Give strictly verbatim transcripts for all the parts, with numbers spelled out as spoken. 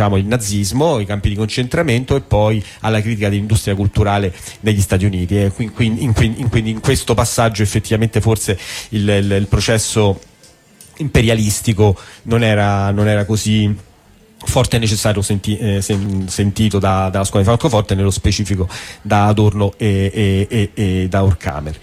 il nazismo, i campi di concentramento e poi alla critica dell'industria culturale negli Stati Uniti. E quindi in, in, in, in questo passaggio effettivamente forse il, il, il processo imperialistico non era, non era così forte e necessario senti, eh, sen, sentito da, dalla scuola di Francoforte, nello specifico da Adorno e, e, e, e da Horkheimer.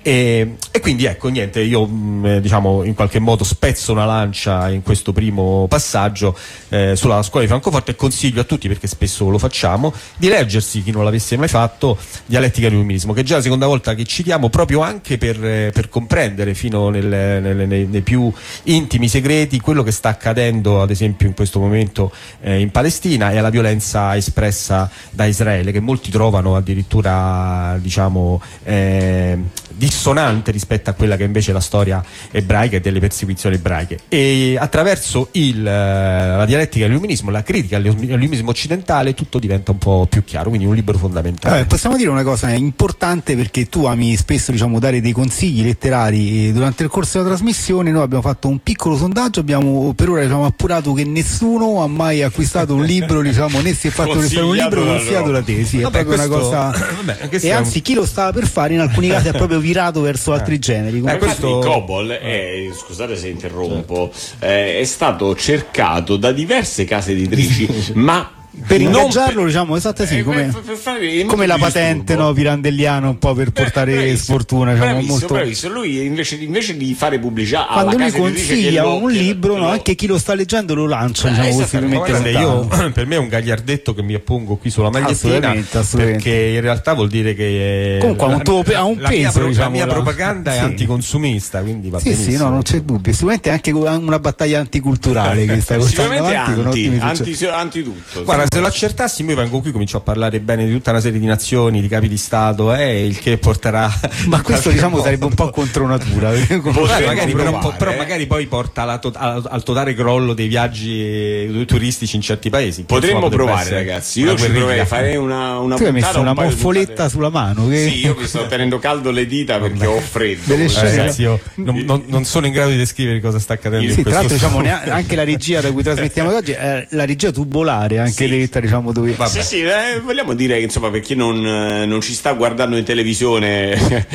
E, e quindi ecco, niente, io mh, diciamo in qualche modo spezzo una lancia in questo primo passaggio eh, sulla scuola di Francoforte e consiglio a tutti, perché spesso lo facciamo, di leggersi, chi non l'avesse mai fatto, Dialettica dell'Illuminismo, che è già la seconda volta che citiamo, proprio anche per, eh, per comprendere fino nel, nel, nei, nei più intimi segreti quello che sta accadendo ad esempio in questo momento Eh, in Palestina e alla violenza espressa da Israele, che molti trovano addirittura diciamo eh, dissonante rispetto a quella che invece è la storia ebraica e delle persecuzioni ebraiche. E attraverso il, la dialettica dell'illuminismo, la critica all'illuminismo occidentale, tutto diventa un po' più chiaro, quindi un libro fondamentale. Eh, possiamo dire una cosa importante, perché tu ami spesso diciamo dare dei consigli letterari durante il corso della trasmissione. Noi abbiamo fatto un piccolo sondaggio, abbiamo per ora diciamo appurato che nessuno ha mai acquistato un libro, diciamo, né si è fatto restare un libro consigliato da te. Sì, vabbè, è proprio questo, una cosa. Vabbè, e anzi, chi lo stava per fare in alcuni casi è proprio virato verso altri generi. Eh, questo... Il Cobol, è, scusate se interrompo, eh, è stato cercato da diverse case editrici, ma per ingaggiarlo per... diciamo esatto sì, eh, come, per, per fare come la patente no, Pirandelliano, un po' per portare beh, sfortuna diciamo, bravissimo, molto... bravissimo. Lui invece, invece di fare pubblicità alla quando lui casa consiglia lo, un libro lo... no, anche chi lo sta leggendo lo lancia, diciamo, guarda, io, per me è un gagliardetto che mi appongo qui sulla magliettina, assolutamente, assolutamente. Perché in realtà vuol dire che comunque la, un tuo, ha un la peso mia, diciamo, la mia la... propaganda sì. è anticonsumista, quindi va sì, benissimo. Sì, no, non c'è dubbio, sicuramente è anche una battaglia anticulturale che stai portando avanti, anti, anti, anti tutto. Guarda, se lo accertassi io vengo qui, comincio a parlare bene di tutta una serie di nazioni, di capi di Stato, eh, il che porterà. Ma questo diciamo modo. Sarebbe un po' contro natura. magari, però, provare, però magari poi porta alla to- al totale crollo dei viaggi turistici in certi paesi. Potremmo provare, ragazzi. Io ci proverei a fare una, una tu hai messo una un moffoletta sulla mano. Che... Sì, io mi sto tenendo caldo le dita perché ho freddo. Delle eh, ragazzi, io non, non, non sono in grado di descrivere cosa sta accadendo. Sì, in tra l'altro, diciamo, anche la regia da cui trasmettiamo oggi è la regia tubolare, anche sì. detta, diciamo, dove. Sì, sì, eh, vogliamo dire che insomma, per chi non, non ci sta guardando in televisione,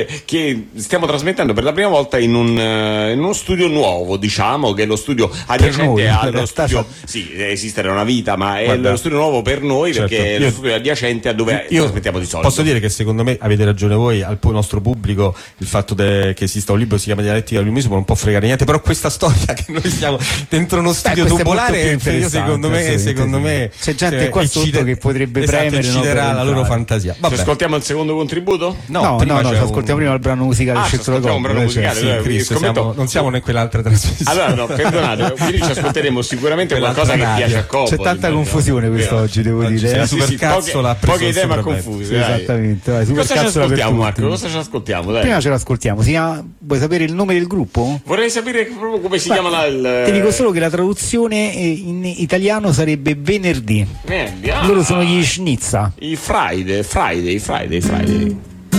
che stiamo trasmettendo per la prima volta in, un, in uno studio nuovo, diciamo, che è lo studio adiacente allo studio. Sì, esiste da una vita, ma è Guarda, lo studio nuovo per noi, certo. perché è lo studio adiacente a dove io trasmettiamo di solito. Posso dire che secondo me avete ragione voi, al nostro pubblico il fatto de, che esista un libro che si chiama Dialettica dell'illuminismo non può fregare niente, però questa storia che noi siamo dentro uno studio Beh, tubolare, secondo me, secondo me c'è gente cioè, qua sotto eccide, che potrebbe esatto, premere, inciderà no, la loro fantasia. Ci ascoltiamo il secondo contributo? No, no, prima no, no ci ascoltiamo un... prima il brano musicale ah, scelto da Cobol. Un brano musicale, cioè, sì, Cristo, siamo, non siamo in quell'altra trasmissione. Allora no, perdonate, quindi ci ascolteremo sicuramente qualcosa che piace a Cobol. C'è tanta confusione quest'oggi, devo dire. La supercazzola poche idee ma confuse. Esattamente. Cosa ci ascoltiamo, Marco? Cosa ci ascoltiamo? Prima ce l'ascoltiamo. Vuoi sapere il nome del gruppo? Vorrei sapere proprio come si chiama il. Ti dico solo che la traduzione in italiano sarebbe venerdì. Venerdì. Ah, loro sono gli Schnizza. I Friday, Friday, Friday, Friday.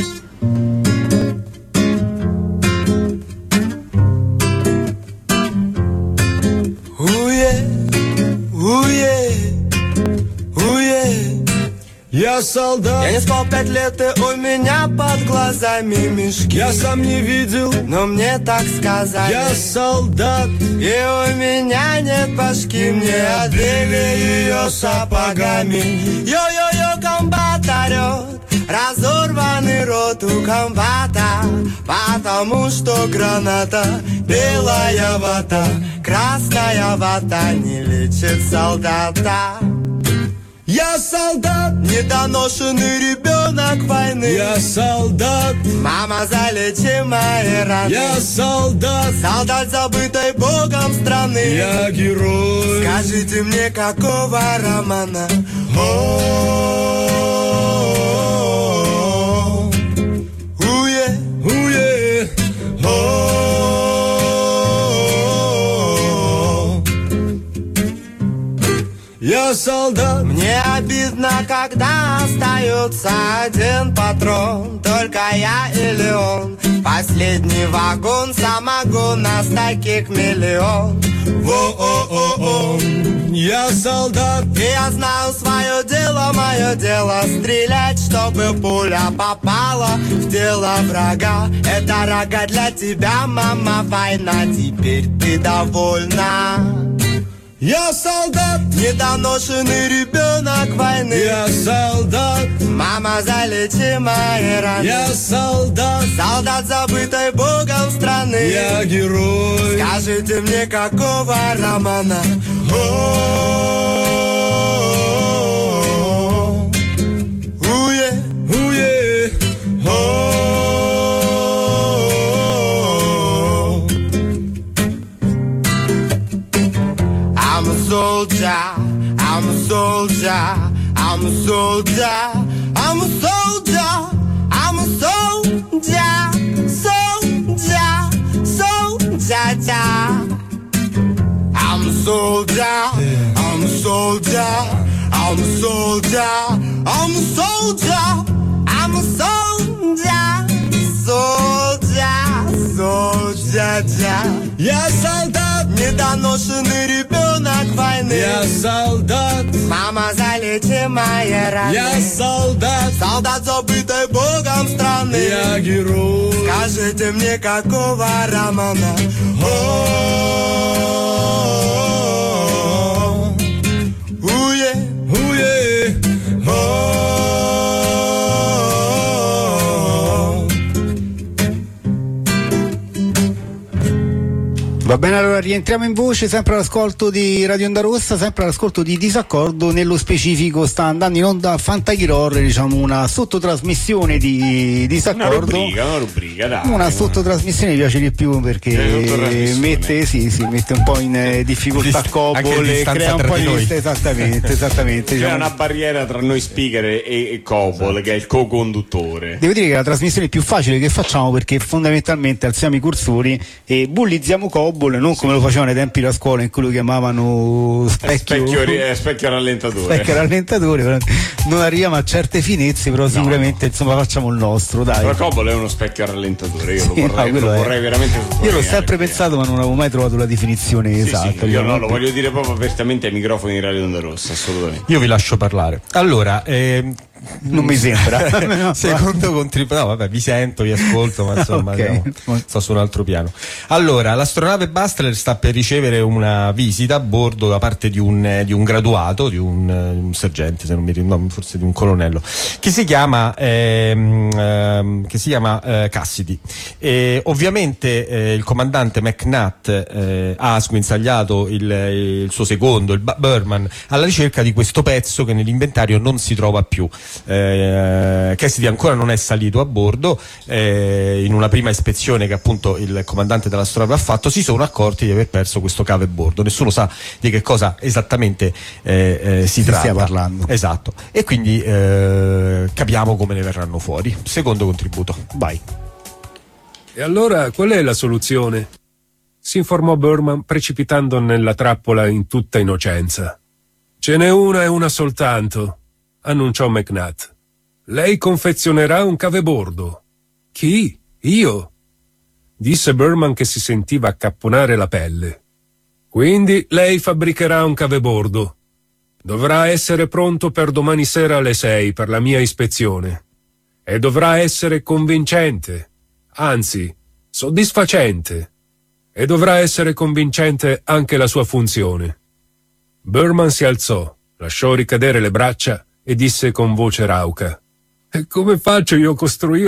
Oh yeah, oh yeah, oh yeah. Я солдат. Я не спал пять лет, и у меня под глазами мешки. Я сам не видел, но мне так сказали. Я солдат. И у меня нет башки, мне одели ее сапогами. Йо-йо-йо, комбат орет, разорванный рот у комбата. Потому что граната, белая вата, красная вата не лечит солдата. Я солдат, недоношенный ребенок войны. Я солдат, мама, залечи мои раны. Я солдат, солдат забытой Богом страны. Я герой, скажите мне, какого романа? О-о-о-о, уе, уе, о-о-о-о. Я солдат, мне обидно, когда остается один патрон. Только я или он. Последний вагон, самогон, нас таких миллион. Во-о-о-о, я солдат. И я знаю свое дело, мое дело стрелять, чтобы пуля попала в тело врага. Это рога для тебя, мама, война. Теперь ты довольна. Я солдат, недоношенный ребенок войны. Я солдат, мама, залечи мои раны. Я солдат, солдат забытой Богом страны. Я герой, скажите мне, какого романа? О-о-о-о, уе, уе, о-о-о-о. I'm a soldier, I'm a soldier, I'm a soldier, I'm a soldier, I'm a soldier, soldier, soldier. I'm a soldier, I'm a soldier, I'm a soldier, I'm a soldier, I'm a soldier, soldier, soldier. Я солдат, недоношенный ребенок войны. Я солдат, мама, залечи мои раны. Я солдат, солдат забытой Богом страны. Я герой, скажите мне, какого романа? О-о-о-о, уе, уе, о-о-о-о. Va bene, allora rientriamo in voce, sempre all'ascolto di Radio Onda Rossa, sempre all'ascolto di Disaccordo. Nello specifico sta andando in onda Fantachiror, diciamo una sottotrasmissione di Disaccordo. Una rubrica, una rubrica, dai. Una sottotrasmissione mi piace di più perché mette, sì, sì, mette un po' in eh, difficoltà Cobol, crea un po' di lista, esattamente, esattamente. C'è diciamo. una barriera tra noi speaker e, e Cobol, esatto, che è il co-conduttore. Devo dire che è la trasmissione più facile che facciamo perché fondamentalmente alziamo i cursori e bullizziamo Cobol, non come lo facevano ai tempi della scuola in cui lo chiamavano specchio, specchio, eh, specchio rallentatore. Specchio rallentatore, non arriviamo a certe finezze, però no, sicuramente no. Insomma facciamo il nostro, dai. Però Cobol è uno specchio rallentatore, io sì, lo vorrei, no, lo vorrei veramente. Io l'ho sempre pensato, ma non avevo mai trovato la definizione sì, esatta. Sì, io no, lo voglio dire proprio apertamente ai microfoni di Radio Onda Rossa, assolutamente. Io vi lascio parlare. Allora, ehm, non mi sembra. Secondo contributo, no, vabbè, vi sento, vi ascolto, ma insomma, okay, no, sto su un altro piano. Allora, l'astronave Bastler sta per ricevere una visita a bordo da parte di un, di un graduato, di un, un sergente, se non mi ricordo, forse di un colonnello, che si chiama, ehm, ehm, che si chiama eh, Cassidy. E ovviamente eh, il comandante McNutt eh, ha sguinzagliato il, il suo secondo, il Berman, alla ricerca di questo pezzo che nell'inventario non si trova più. Eh, Cassidy ancora non è salito a bordo. Eh, in una prima ispezione che appunto il comandante dell'astronave ha fatto, si sono accorti di aver perso questo cave a bordo. Nessuno sa di che cosa esattamente eh, eh, si, si tratta. Stia parlando. Esatto. E quindi eh, capiamo come ne verranno fuori. Secondo contributo, vai. E allora qual è la soluzione? Si informò Berman, precipitando nella trappola in tutta innocenza. Ce n'è una e una soltanto, annunciò McNutt. Lei confezionerà un cavebordo. Chi? Io? Disse Berman, che si sentiva accapponare la pelle. Quindi lei fabbricherà un cavebordo. Dovrà essere pronto per domani sera alle sei per la mia ispezione. E dovrà essere convincente, anzi, soddisfacente. E dovrà essere convincente anche la sua funzione. Berman si alzò, lasciò ricadere le braccia e disse con voce rauca: E come faccio io a costruire